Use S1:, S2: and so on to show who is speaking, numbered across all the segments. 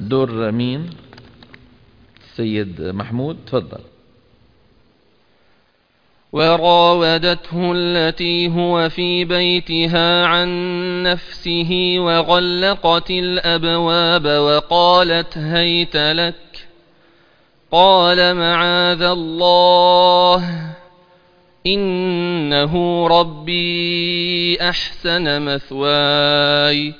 S1: دور مين؟ السيد محمود، تفضل.
S2: وراودته التي هو في بيتها عن نفسه وغلقت الأبواب وقالت هيت لك، قال معاذ الله إنه ربي أحسن مثواي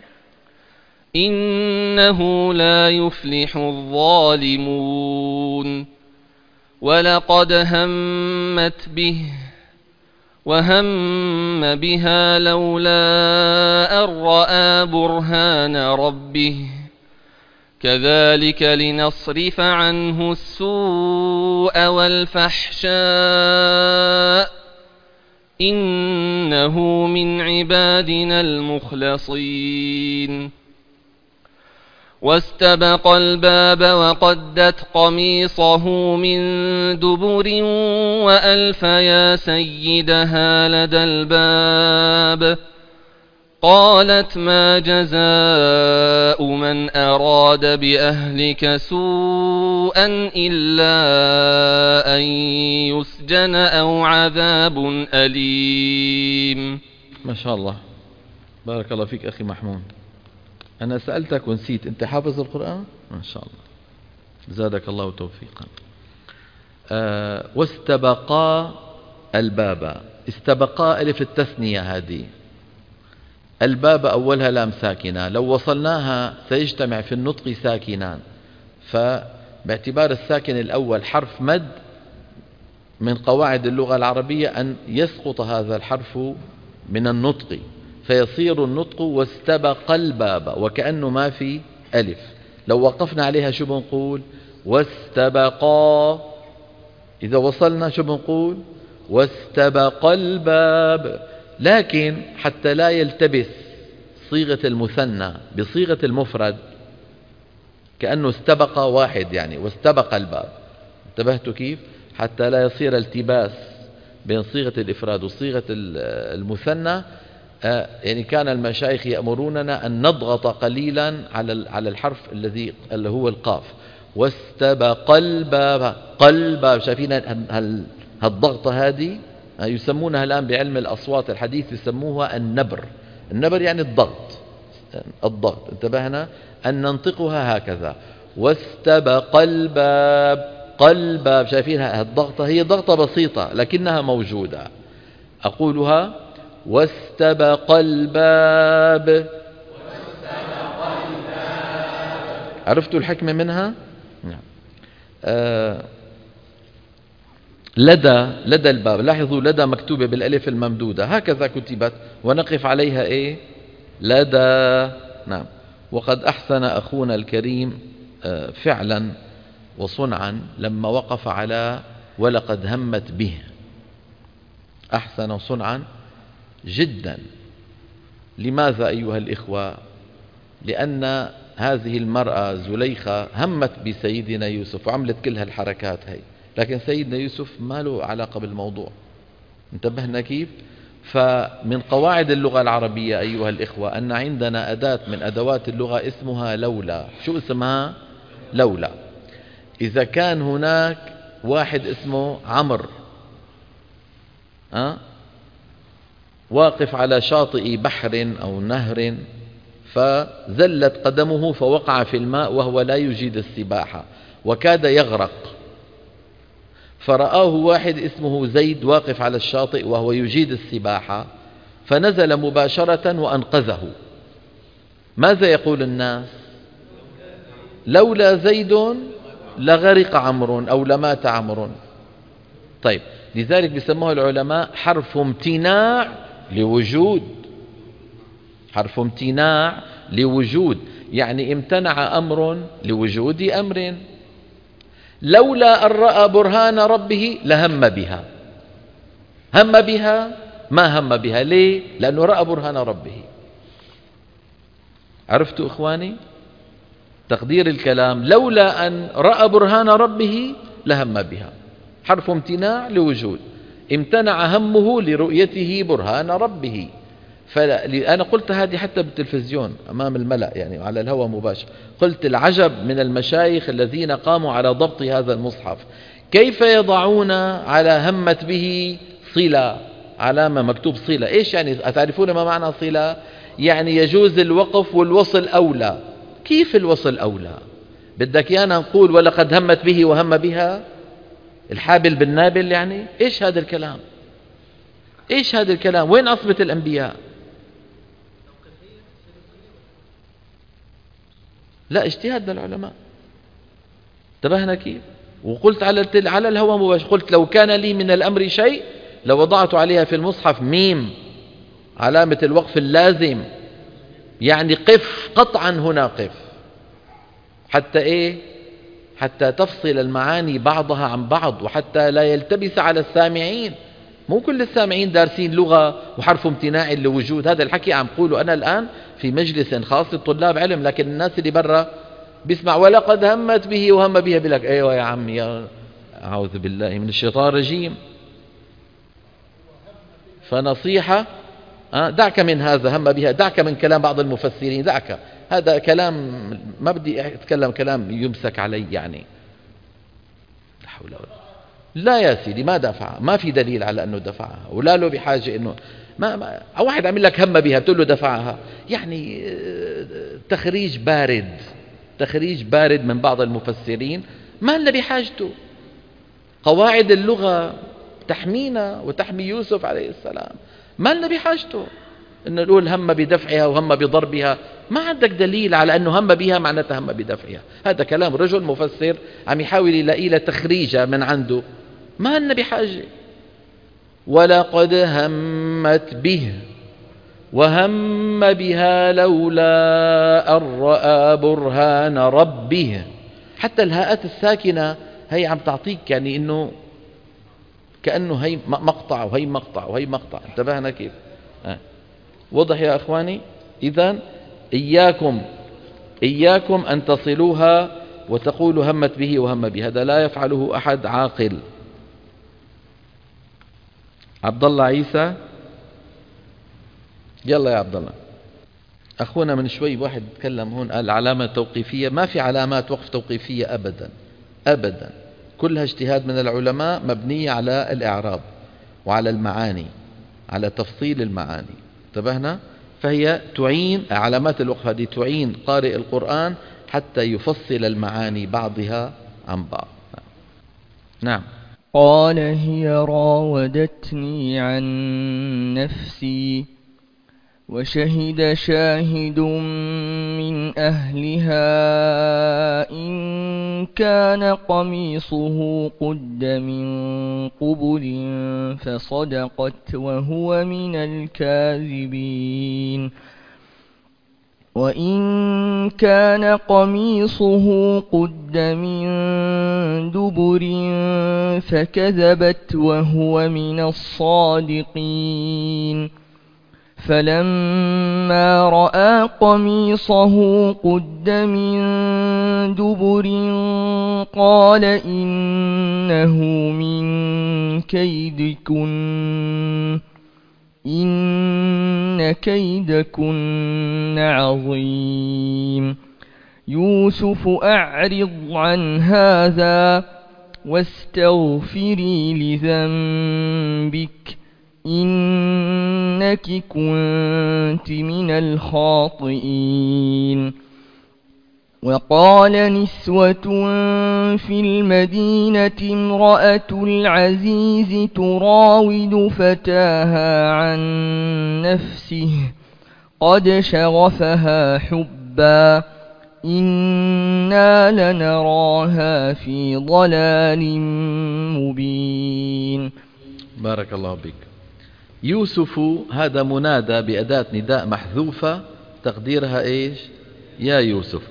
S2: إنه لا يفلح الظالمون. ولقد همت به وهم بها لولا أن رأى برهان ربه كذلك لنصرف عنه السوء والفحشاء إنه من عبادنا المخلصين. واستبق الباب وقدت قميصه من دبر وألف يا سيدها لدى الباب، قالت ما جزاء من أراد بأهلك سوءا إلا أن يسجن أو عذاب أليم.
S1: ما شاء الله، بارك الله فيك أخي محمود. أنا سألتك ونسيت، أنت حافظ القرآن؟ ما شاء الله، زادك الله توفيقا. واستبقا الباب، استبقا ألف التثنية هذه، الباب أولها لام ساكنة، لو وصلناها سيجتمع في النطق ساكنان، فباعتبار الساكن الأول حرف مد من قواعد اللغة العربية أن يسقط هذا الحرف من النطق، فيصير النطق واستبق الباب وكأنه ما في ألف. لو وقفنا عليها شو بنقول؟ واستبقا. إذا وصلنا شو بنقول؟ واستبق الباب. لكن حتى لا يلتبس صيغة المثنى بصيغة المفرد كأنه استبق واحد يعني واستبق الباب، انتبهتوا كيف؟ حتى لا يصير التباس بين صيغة الإفراد وصيغة المثنى، يعني كان المشايخ يأمروننا أن نضغط قليلا على الحرف اللي هو القاف. واستبق الباب، قلب، شايفين هالضغطة هذه يسمونها الآن بعلم الأصوات الحديث يسموها النبر. النبر يعني الضغط، انتبهنا أن ننطقها هكذا. واستبق الباب، قلب، شايفين الضغطة هي ضغطة بسيطة لكنها موجودة. أقولها واستبق الباب. عرفتوا الحكمة منها؟ لدى الباب، لاحظوا لدى مكتوبة بالألف الممدودة هكذا كتبت ونقف عليها إيه؟ لدى. نعم. وقد أحسن أخونا الكريم فعلا وصنعا لما وقف على ولقد همت به، أحسن صنعا جدا. لماذا أيها الإخوة؟ لأن هذه المرأة زليخة همت بسيدنا يوسف وعملت كل هالحركات هاي، لكن سيدنا يوسف ما له علاقة بالموضوع. انتبهنا كيف؟ فمن قواعد اللغة العربية أيها الإخوة أن عندنا أداة من أدوات اللغة اسمها لولا. شو اسمها؟ لولا. إذا كان هناك واحد اسمه عمرو واقف على شاطئ بحر أو نهر فزلت قدمه فوقع في الماء وهو لا يجيد السباحة وكاد يغرق، فرآه واحد اسمه زيد واقف على الشاطئ وهو يجيد السباحة فنزل مباشرة وأنقذه. ماذا يقول الناس؟ لولا زيد لغرق عمرو أو لمات عمرو. طيب، لذلك بيسموه العلماء حرف امتناع لوجود، حرف امتناع لوجود، يعني امتنع أمر لوجود أمر. لولا أن رأى برهان ربه لهم بها. هم بها؟ ما هم بها. ليه؟ لأنه رأى برهان ربه. عرفتوا إخواني تقدير الكلام؟ لولا أن رأى برهان ربه لهم بها، حرف امتناع لوجود، امتنع همه لرؤيته برهان ربه، أنا قلت هذه حتى بالتلفزيون أمام الملأ يعني على الهواء مباشر، قلت العجب من المشايخ الذين قاموا على ضبط هذا المصحف، كيف يضعون على همت به صلة، علامة مكتوب صلة. إيش يعني؟ أتعرفون ما معنى صلة؟ يعني يجوز الوقف والوصل أولى. كيف الوصل أولى؟ بدك يانا نقول ولقد همت به وهم بها، الحابل بالنابل؟ يعني إيش هذا الكلام؟ إيش هذا الكلام؟ وين عصمة الأنبياء؟ لا، اجتهاد للعلماء. انتبهنا كيف؟ وقلت على الهوى مباشر، قلت لو كان لي من الأمر شيء لوضعت عليها في المصحف ميم، علامة الوقف اللازم، يعني قف قطعا هنا، قف. حتى إيه؟ حتى تفصل المعاني بعضها عن بعض، وحتى لا يلتبس على السامعين. مو كل السامعين دارسين لغة وحرف امتناع لوجود. هذا الحكي عم قوله أنا الآن في مجلس خاص لطلاب علم، لكن الناس اللي برا بيسمع ولقد همت به وهم بها، بيقول لك ايوه يا عم، يا أعوذ بالله من الشيطان الرجيم. فنصيحة، دعك من هذا هم بها، دعك من كلام بعض المفسرين، دعك هذا كلام، ما بدي أتكلم كلام يمسك علي يعني. لا حول ولا قوة. لا يا سيدي، ما دفع، ما في دليل على أنه دفعها، ولا له بحاجة أنه واحد عمل لك هم بها بتقول له دفعها، يعني تخريج بارد، تخريج بارد من بعض المفسرين، ما لنا بحاجته. قواعد اللغة تحمينا وتحمي يوسف عليه السلام، ما لنا بحاجته أنه نقول هم بدفعها وهم بضربها. ما عندك دليل على أنه هم بها معناتها هم بدفعها. هذا كلام رجل مفسر عم يحاول يلاقي له تخريجة من عنده، ما لنا بحاجة. ولقد همت به وهم بها لولا أن رأى برهان ربه. حتى الهاءات الساكنة هي عم تعطيك يعني إنه كأنه هي مقطع وهي مقطع وهي مقطع. انتبهنا كيف؟ وضح يا أخواني؟ إذن إياكم أن تصلوها وتقولوا همت به وهم به، هذا لا يفعله أحد عاقل. عبد الله عيسى، يلا يا عبد الله. أخونا من شوي واحد تكلم هون قال علامة توقيفية، ما في علامات وقف توقيفية أبدا أبدا، كلها اجتهاد من العلماء مبنية على الإعراب وعلى المعاني، على تفصيل المعاني. انتبهنا؟ فهي تعين، علامات الوقف هذه تعين قارئ القرآن حتى يفصل المعاني بعضها عن بعض. نعم.
S2: قال هي راودتني عن نفسي وشهد شاهد من أهلها إن كان قميصه قد من قبل فصدقت وهو من الكاذبين وإن كان قميصه قد من دبر فكذبت وهو من الصادقين فلما رأى قميصه قد من دبر قال إنه من كيدكن إن كيدكن عظيم يوسف أعرض عن هذا واستغفري لذنبك إنك كنت من الخاطئين وقال نسوة في المدينة امرأة العزيز تراود فتاها عن نفسه قد شغفها حبا إنا لنراها في ضلال مبين.
S1: بارك الله بك. يوسف هذا منادى بأداة نداء محذوفة تقديرها إيش؟ يا يوسف.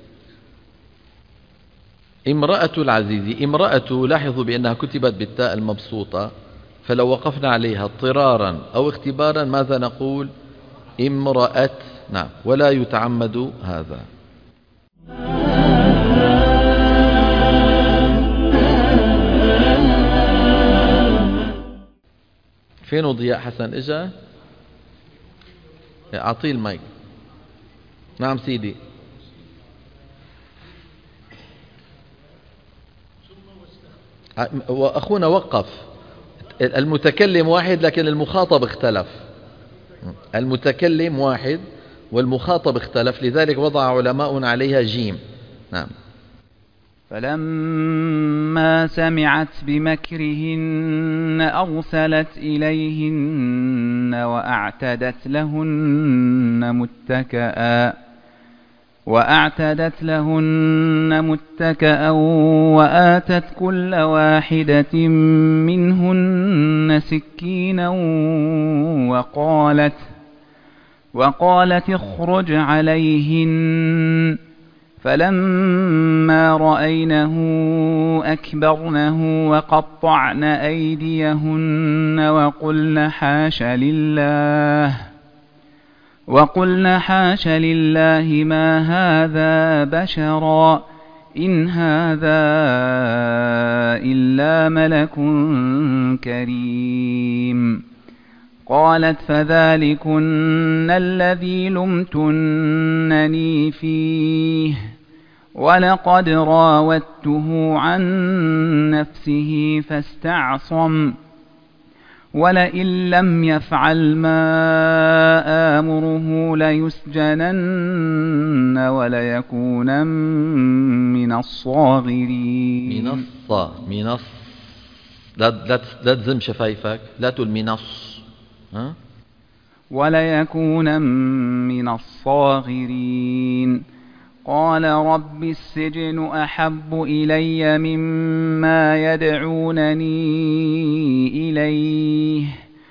S1: امرأة العزيز، امرأة لاحظوا بأنها كتبت بالتاء المبسوطة، فلو وقفنا عليها اضطرارا أو اختبارا ماذا نقول؟ امرأة. نعم، ولا يتعمد هذا. فين ضياء حسن؟ إجا أعطيه المايك. نعم سيدي. وأخونا وقف. المتكلم واحد لكن المخاطب اختلف. المتكلم واحد والمخاطب اختلف، لذلك وضع علماء عليها جيم. نعم.
S3: فلما سمعت بمكرهن أرسلت إليهن وأعتدت لهن متكأ وآتت كل واحدة منهن سكينا وقالت اخرج عليهن. فلما رأينه أكبرنه وقطعن أيديهن وقلن حاش لله ما هذا بشرا إن هذا إلا ملك كريم. قالت فذلكن الذي لمتنني فيه ولقد راودته عن نفسه فاستعصم ولئن لم يفعل ما آمره ليسجنن وليكونن من الصاغرين.
S1: لا تزم شفايفك، لا تقول منص.
S3: وليكونن من الصاغرين. قال رب السجن أحب إلي مما يدعونني إليه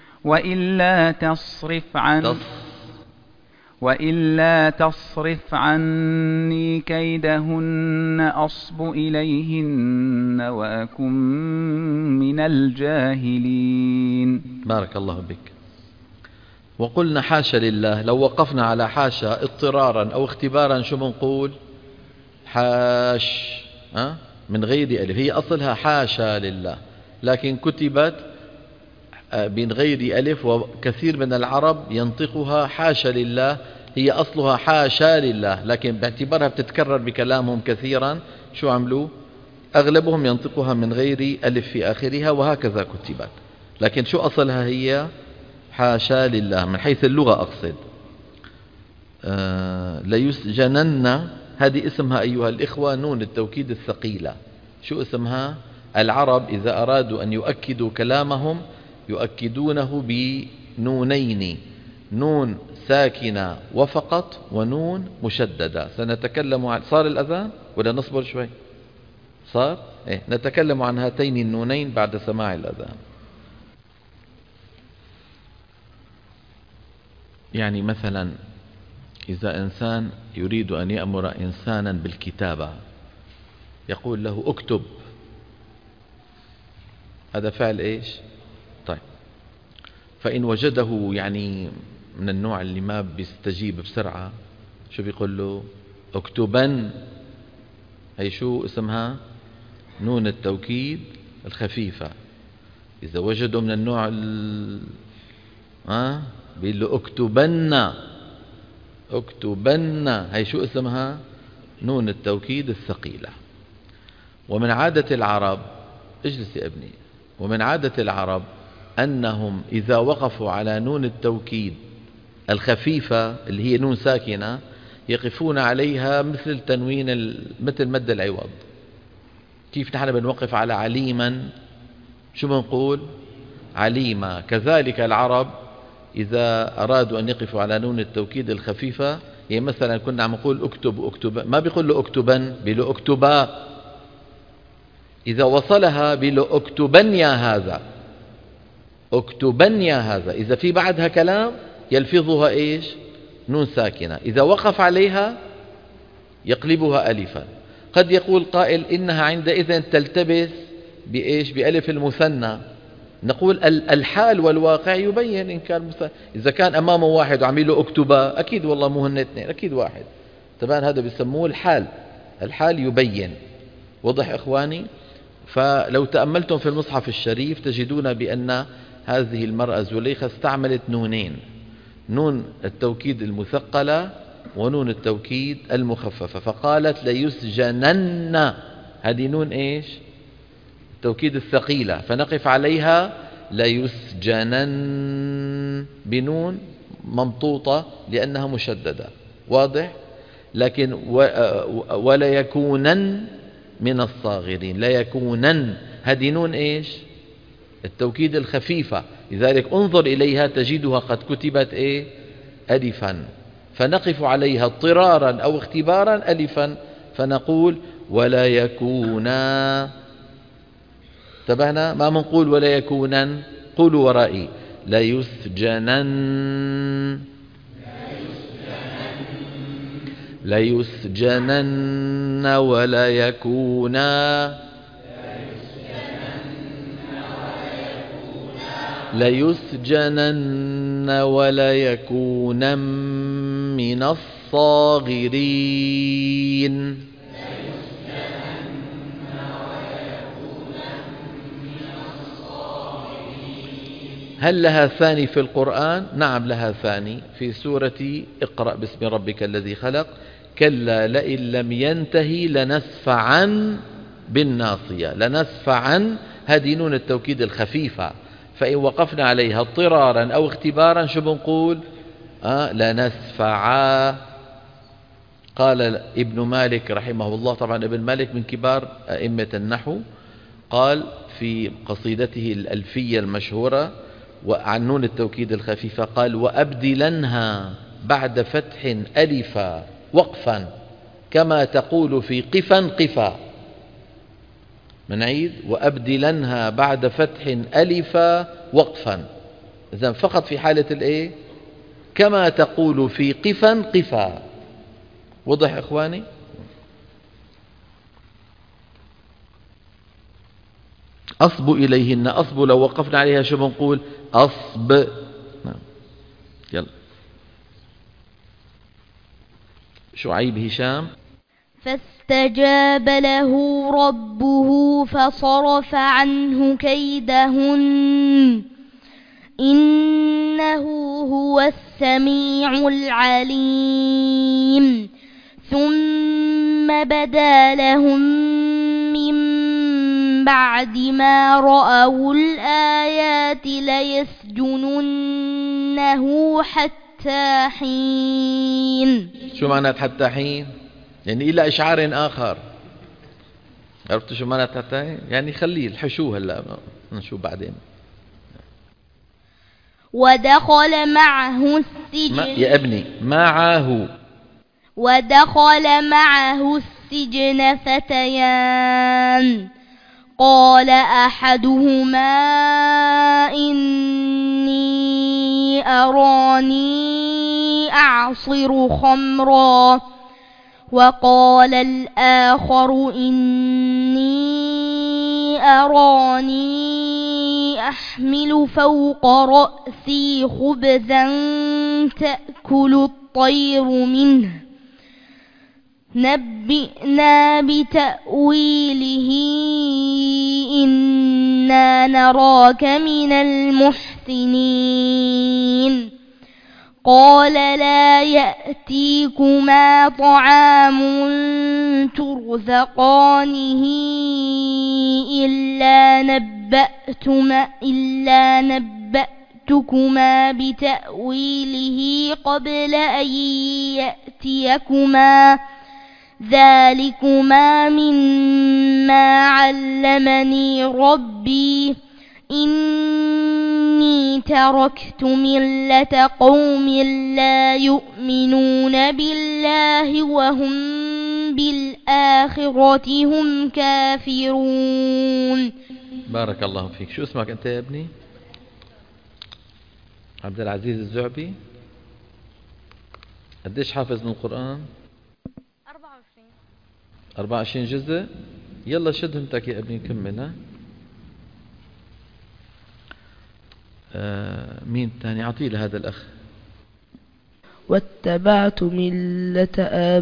S3: وإلا تصرف عني كيدهن أصب إليهن وأكن من الجاهلين.
S1: بارك الله بك. وقلنا حاشا لله. لو وقفنا على حاشا اضطرارا أو اختبارا شو بنقول؟ حاش من غير ألف. هي أصلها حاشا لله لكن كتبت من غير ألف، وكثير من العرب ينطقها حاشا لله. هي أصلها حاشا لله لكن باعتبارها بتتكرر بكلامهم كثيرا شو عملوا؟ أغلبهم ينطقها من غير ألف في آخرها وهكذا كتبت، لكن شو أصلها؟ هي حاشا لله من حيث اللغة أقصد. ليسجنن هذه اسمها أيها الإخوة نون التوكيد الثقيلة. شو اسمها؟ العرب إذا أرادوا أن يؤكدوا كلامهم يؤكدونه بنونين، نون ساكنة وفقط ونون مشددة. سنتكلم عن صار الأذان ولا نصبر شوي؟ صار؟ نتكلم عن هاتين النونين بعد سماع الأذان. يعني مثلا إذا إنسان يريد أن يأمر إنسانا بالكتابة يقول له اكتب، هذا فعل إيش؟ طيب، فإن وجده يعني من النوع اللي ما بيستجيب بسرعة شو بيقول له؟ اكتبن. هي شو اسمها؟ نون التوكيد الخفيفة. إذا وجده من النوع بيقول له اكتبن. هي شو اسمها؟ نون التوكيد الثقيلة. ومن عادة العرب، اجلس يا ابني، ومن عادة العرب أنهم إذا وقفوا على نون التوكيد الخفيفة اللي هي نون ساكنة يقفون عليها مثل تنوين مثل مد العوض. كيف نحن بنوقف على عليما؟ شو بنقول؟ عليما. كذلك العرب إذا أرادوا أن يقفوا على نون التوكيد الخفيفة، يعني مثلا كنا عم نقول اكتب، ما بيقول له اكتبن، بيقول له اكتبا. إذا وصلها بيقول له اكتبن يا هذا، اكتبن يا هذا. إذا في بعدها كلام يلفظها إيش؟ نون ساكنة. إذا وقف عليها يقلبها ألفا. قد يقول قائل إنها عندئذ تلتبس بإيش؟ بألف المثنى. نقول الحال والواقع يبين إن كان إذا كان أمامه واحد وعمل له اكتبا أكيد والله مو هن اثنين، أكيد واحد. طبعا هذا بيسموه الحال. الحال يبين. وضح إخواني؟ فلو تأملتم في المصحف الشريف تجدون بأن هذه المرأة زليخة استعملت نونين، نون التوكيد المثقلة ونون التوكيد المخففة، فقالت ليسجنن، هذه نون إيش؟ التوكيد الثقيلة، فنقف عليها ليسجنن بنون ممطوطة لأنها مشددة، واضح؟ لكن ولا يكونن من الصاغرين، لا يكونن، هذه نون إيش؟ التوكيد الخفيفة، لذلك انظر إليها تجدها قد كتبت إيه؟ ألفا، فنقف عليها اضطرارا أو اختبارا ألفا، فنقول ولا يكونا. انتبهنا؟ ما منقول ولا يكونن، قولوا ورائي لا يسجنن، لا يسجنن ولا يكونا، ليسجنن ولا يكونا من الصاغرين. هل لها ثاني في القرآن؟ نعم لها ثاني في سورة اقرأ باسم ربك الذي خلق، كلا لئن لم ينتهي لنسفعا بالناصية، لنسفعا، هذه نون التوكيد الخفيفة، فإن وقفنا عليها اضطرارا أو اختبارا شو بنقول؟ لنسفعا. قال ابن مالك رحمه الله، طبعا ابن مالك من كبار أئمة النحو، قال في قصيدته الألفية المشهورة وعن نون التوكيد الخفيفة، قال وأبدلنها بعد فتح ألفا وقفا كما تقول في قفا قفا. منعيد وأبدلنها بعد فتح ألفا وقفا، إذن فقط في حالة الإيه؟ كما تقول في قفا قفا. وضح إخواني؟ أصب إليهن، أصب لو وقفنا عليها شو بنقول؟ أصب. نعم. يلا شعيب هشام.
S4: فاستجاب له ربه فصرف عنه كيدهن إنه هو السميع العليم. ثم بدا لهم من بعد ما رأوا الآيات ليسجننه حتى حين.
S1: شو معنى حتى حين؟ يعني إلى إشعار آخر. عرفتوا شو معنى حتى حين؟ يعني خليه الحشو هلا نشوف بعدين.
S4: ودخل معه السجن
S1: يا ابني معه.
S4: ودخل معه السجن فتيان قال أحدهما إني أراني أعصر خمرا وقال الآخر إني أراني أحمل فوق رأسي خبزا تأكل الطير منه نبئنا بتأويله إنا نراك من المحسنين. قال لا يأتيكما طعام ترزقانه إلا نبأتكما بتأويله قبل أن يأتيكما ذلكما مما علمني ربي إني تركت ملة قوم لا يؤمنون بالله وهم بالآخرة هم كافرون.
S1: بارك الله فيك. شو اسمك أنت يا ابني؟ عبد العزيز الزعبي. قديش حافظ من القرآن؟ 24 جزء. يلا شد همتك يا ابني كمل. مين تاني؟ عطيه لهذا الأخ.
S5: واتبعت ملة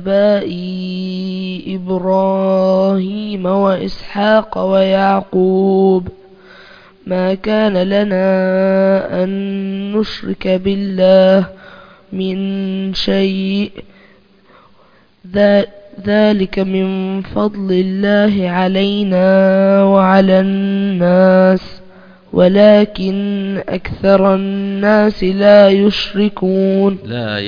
S5: آبائي إبراهيم وإسحاق ويعقوب ما كان لنا أن نشرك بالله من شيء ذلك من فضل الله علينا وعلى الناس ولكن أكثر الناس لا يشركون
S1: لا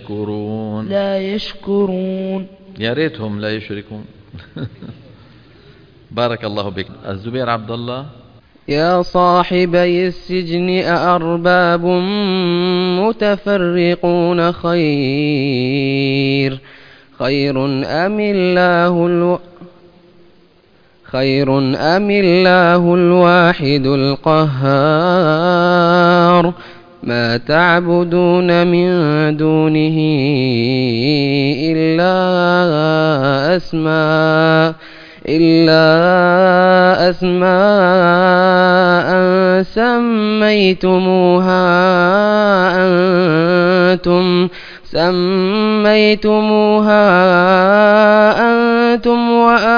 S1: يشكرون. يا ريتهم لا يشركون. بارك الله بك. الزبير عبد الله.
S6: يا صاحبي السجن أأرباب متفرقون خير أم الله الواحد القهار ما تعبدون من دونه إلا أسماء سميتموها أنتم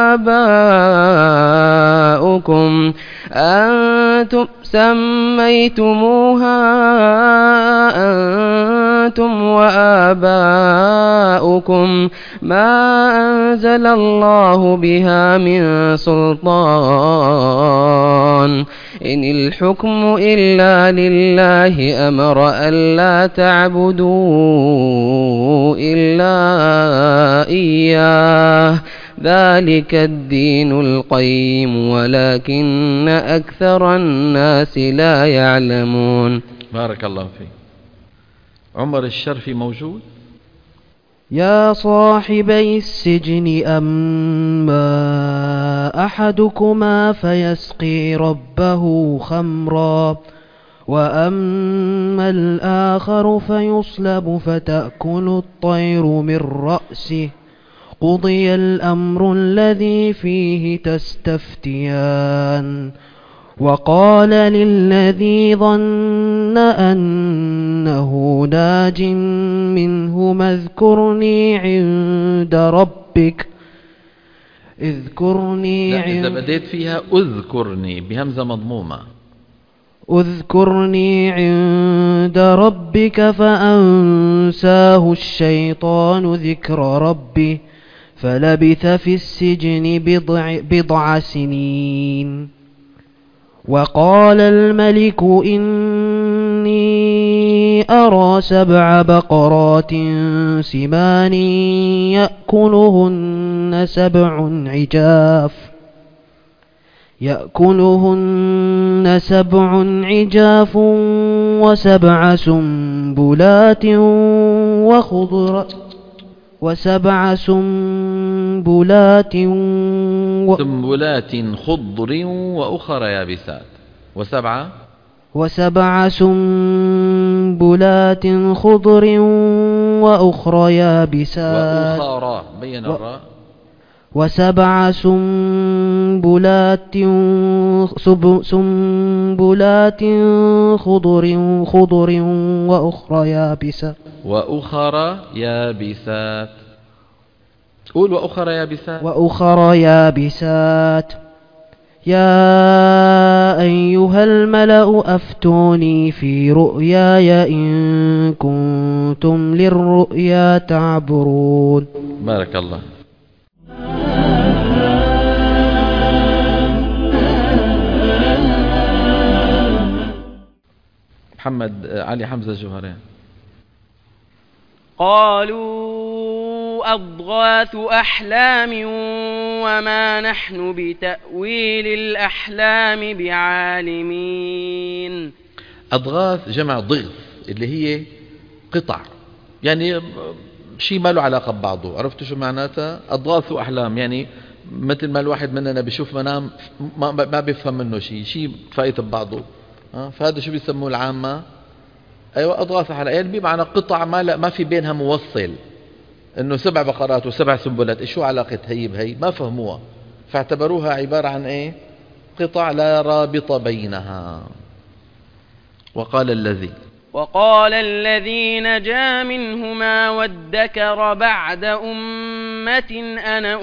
S6: وآباؤكم ما أنزل الله بها من سلطان إن الحكم إلا لله أمر ألا تعبدوا إلا إياه ذلك الدين القيم ولكن أكثر الناس لا يعلمون.
S1: بارك الله فيك. عمر الشرفي موجود.
S7: يا صاحبي السجن أما أحدكما فيسقي ربه خمرا وأما الآخر فيصلب فتأكل الطير من رأسه قضي الأمر الذي فيه تستفتيان وقال للذي ظن أنه ناج منهما اذكرني عند ربك
S1: إذا بديت فيها اذكرني بهمزة مضمومة
S7: اذكرني عند ربك فأنساه الشيطان ذكر ربه فلبث في السجن بضع سنين وقال الملك إني أرى 7 بقرات سمان يأكلهن سبع عجاف و7 سنبلات
S1: خضر وأخرى يابسات
S7: و7 سنبلات خضر وأخرى يابسات
S1: وأخرى بين الراء
S7: و7 سنبلات خضر وأخرى يابسات
S1: قول
S7: وأخرى يابسات يا أيها الملأ أفتوني في رؤياي إن كنتم للرؤيا تعبرون.
S1: بارك الله. محمد علي حمزة الجوهري.
S6: قالوا أضغاث أحلام وما نحن بتأويل الأحلام بعالمين.
S1: أضغاث جمع ضغث اللي هي قطع، يعني شيء ما له علاقة ببعضه. عرفتوا شو معناتها؟ أضغاث أحلام يعني مثل ما الواحد مننا بيشوف منام ما بيفهم منه شيء فايت ببعضه. فهذا شو بيسموه العامة؟ أيوة أضغاث أحلام، يعني بمعنى قطع ما في بينها موصل، إنه 7 بقرات و7 سنبلات، شو علاقة هي بهي؟ ما فهموها، فاعتبروها عبارة عن إيه؟ قطع لا رابط بينها. وقال الذي
S6: نجا منهما وادكر بعد أمة أنا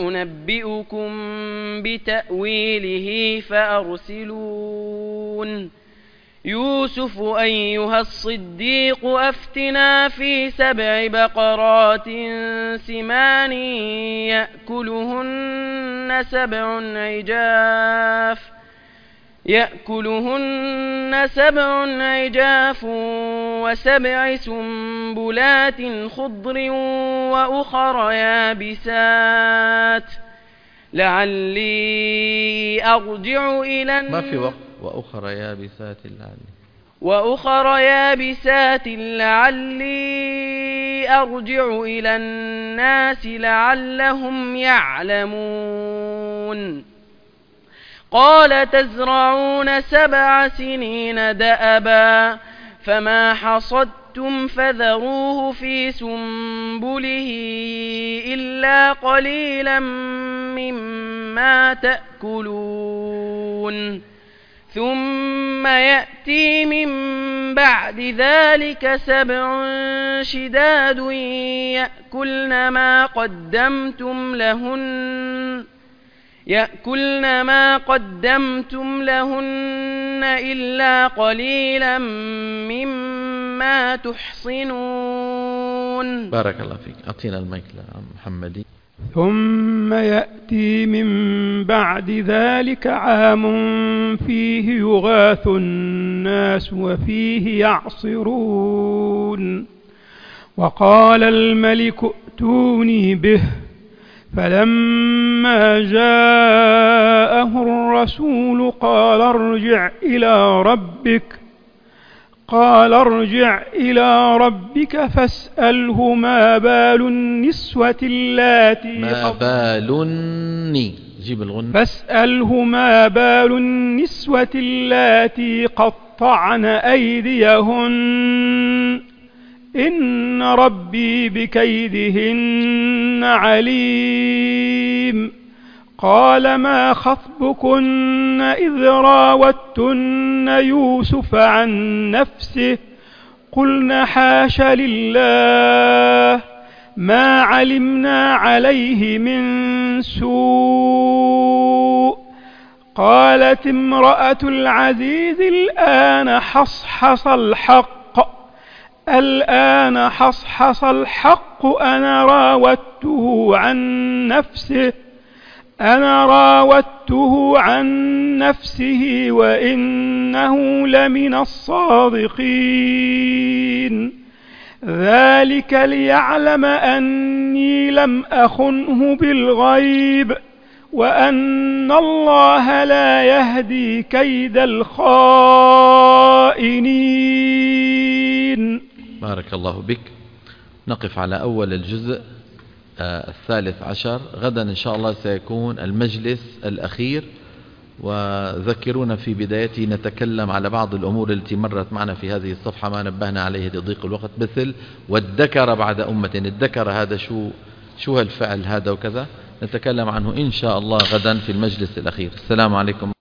S6: أنبئكم بتأويله فأرسلون يوسف أيها الصديق أفتنا في 7 بقرات سمان يأكلهن 7 عجاف و7 سنبلات خضر وأخر يابسات لعلي أرجع إلى
S1: ما في وقت.
S6: وأخر يابسات لعلي أرجع إلى الناس لعلهم يعلمون قال تزرعون 7 سنين دأبا فما حصدتم فذروه في سنبله إلا قليلا مما تأكلون ثم يأتي من بعد ذلك 7 شداد يأكلن ما قدمتم لهن إلا قليلا مما تحصنون.
S1: بارك الله فيك. أعطينا المايك محمدي.
S8: ثم يأتي من بعد ذلك عام فيه يغاث الناس وفيه يعصرون وقال الملك ائتوني به فلما جاءه الرسول قال ارجع إلى ربك فاسأله ما بال النسوة اللاتي قطعن أيديهن إن ربي بكيدهن عليم. قال ما خطبكن إذ راوتن يوسف عن نفسه قلن حاش لله ما علمنا عليه من سوء. قالت امرأة العزيز الآن حصحص الحق أنا راودته عن نفسه وإنه لمن الصادقين. ذلك ليعلم أني لم أخنه بالغيب وأن الله لا يهدي كيد الخائنين.
S1: بارك الله بك. نقف على أول الجزء 13. غدا إن شاء الله سيكون المجلس الأخير، وذكرونا في بدايته نتكلم على بعض الأمور التي مرت معنا في هذه الصفحة ما نبهنا عليه لضيق الوقت، مثل والذكر بعد أمة. الذكر هذا شو هالفعل هذا وكذا، نتكلم عنه إن شاء الله غدا في المجلس الأخير. السلام عليكم.